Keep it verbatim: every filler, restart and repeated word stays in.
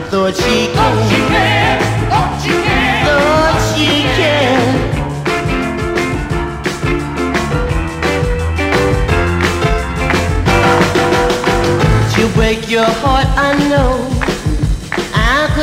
Thought she can, Oh, she can, oh, she can, thought she can. To break your heart, I know I could